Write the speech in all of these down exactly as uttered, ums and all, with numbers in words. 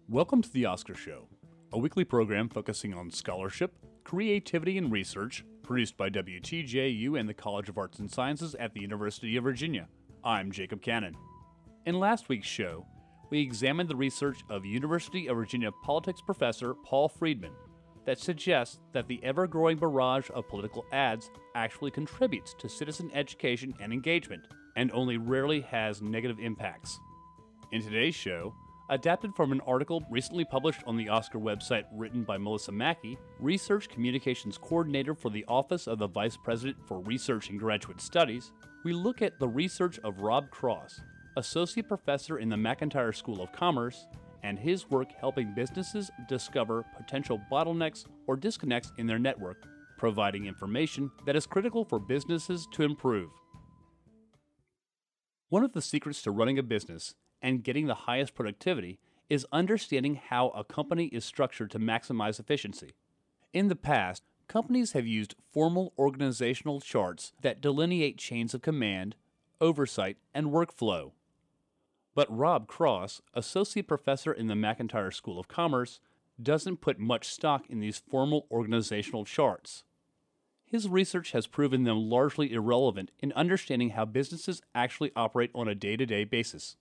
Welcome to The Oscar Show, a weekly program focusing on scholarship, creativity, and research, produced by W T J U and the College of Arts and Sciences at the University of Virginia. I'm Jacob Cannon. In last week's show, we examined the research of University of Virginia politics professor Paul Friedman that suggests that the ever-growing barrage of political ads actually contributes to citizen education and engagement, and only rarely has negative impacts. In today's show, adapted from an article recently published on the Oscar website written by Melissa Mackey, Research Communications Coordinator for the Office of the Vice President for Research and Graduate Studies, we look at the research of Rob Cross, Associate Professor in the McIntire School of Commerce, and his work helping businesses discover potential bottlenecks or disconnects in their network, providing information that is critical for businesses to improve. One of the secrets to running a business and getting the highest productivity is understanding how a company is structured to maximize efficiency. In the past, companies have used formal organizational charts that delineate chains of command, oversight, and workflow. But Rob Cross, Associate Professor in the McIntire School of Commerce, doesn't put much stock in these formal organizational charts. His research has proven them largely irrelevant in understanding how businesses actually operate on a day-to-day basis.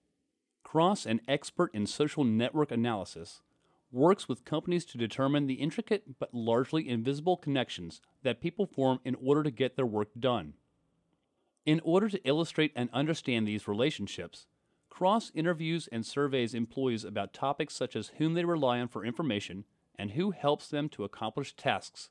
Cross, an expert in social network analysis, works with companies to determine the intricate but largely invisible connections that people form in order to get their work done. In order to illustrate and understand these relationships, Cross interviews and surveys employees about topics such as whom they rely on for information and who helps them to accomplish tasks.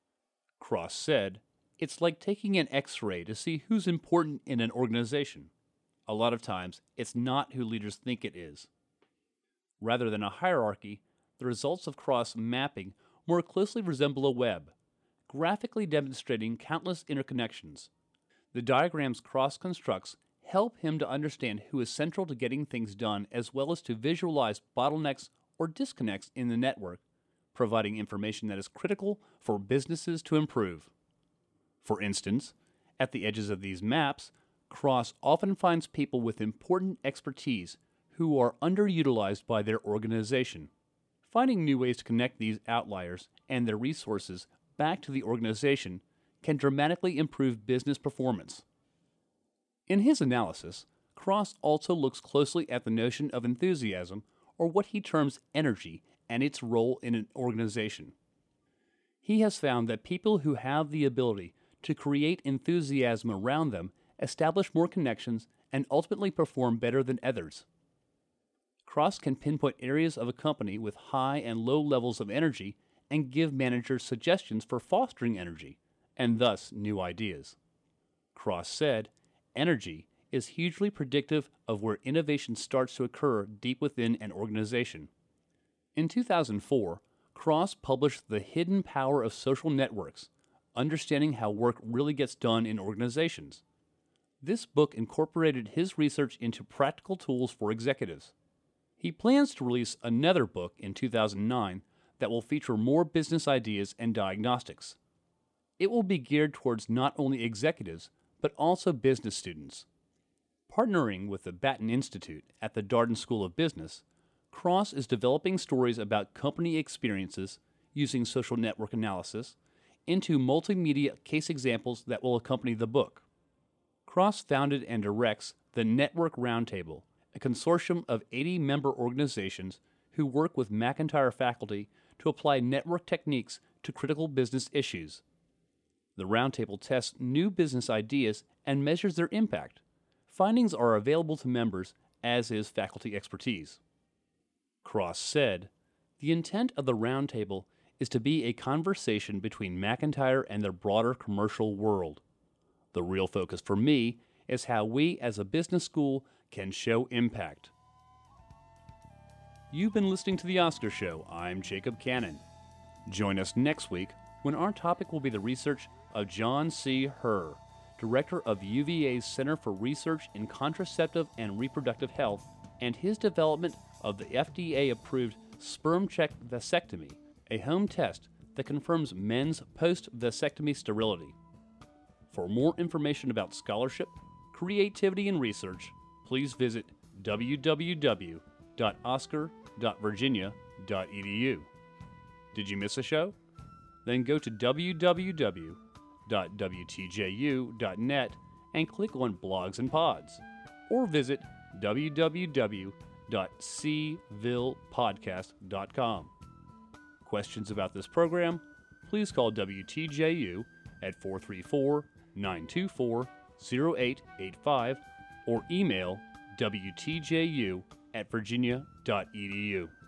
Cross said, "It's like taking an X-ray to see who's important in an organization. A lot of times, it's not who leaders think it is." Rather than a hierarchy, the results of Cross mapping more closely resemble a web, graphically demonstrating countless interconnections. The diagrams Cross constructs help him to understand who is central to getting things done as well as to visualize bottlenecks or disconnects in the network, providing information that is critical for businesses to improve. For instance, at the edges of these maps, Cross often finds people with important expertise who are underutilized by their organization. Finding new ways to connect these outliers and their resources back to the organization can dramatically improve business performance. In his analysis, Cross also looks closely at the notion of enthusiasm, or what he terms energy, and its role in an organization. He has found that people who have the ability to create enthusiasm around them establish more connections, and ultimately perform better than others. Cross can pinpoint areas of a company with high and low levels of energy and give managers suggestions for fostering energy, and thus new ideas. Cross said, "Energy is hugely predictive of where innovation starts to occur deep within an organization." In two thousand four, Cross published The Hidden Power of Social Networks, Understanding How Work Really Gets Done in Organizations. This book incorporated his research into practical tools for executives. He plans to release another book in two thousand nine that will feature more business ideas and diagnostics. It will be geared towards not only executives, but also business students. Partnering with the Batten Institute at the Darden School of Business, Cross is developing stories about company experiences using social network analysis into multimedia case examples that will accompany the book. Cross founded and directs the Network Roundtable, a consortium of eighty member organizations who work with McIntire faculty to apply network techniques to critical business issues. The Roundtable tests new business ideas and measures their impact. Findings are available to members, as is faculty expertise. Cross said, "The intent of the Roundtable is to be a conversation between McIntire and their broader commercial world. The real focus for me is how we as a business school can show impact." You've been listening to The Oscar Show. I'm Jacob Cannon. Join us next week when our topic will be the research of John C. Herr, Director of U V A's Center for Research in Contraceptive and Reproductive Health, and his development of the F D A-approved sperm check vasectomy, a home test that confirms men's post-vasectomy sterility. For more information about scholarship, creativity, and research, please visit w w w dot oscar dot virginia dot e d u. Did you miss a show? Then go to w w w dot w t j u dot net and click on Blogs and Pods, or visit w w w dot c ville podcast dot com. Questions about this program? Please call W T J U at four three four, nine two four, zero eight eight five or email w t j u at virginia dot e d u.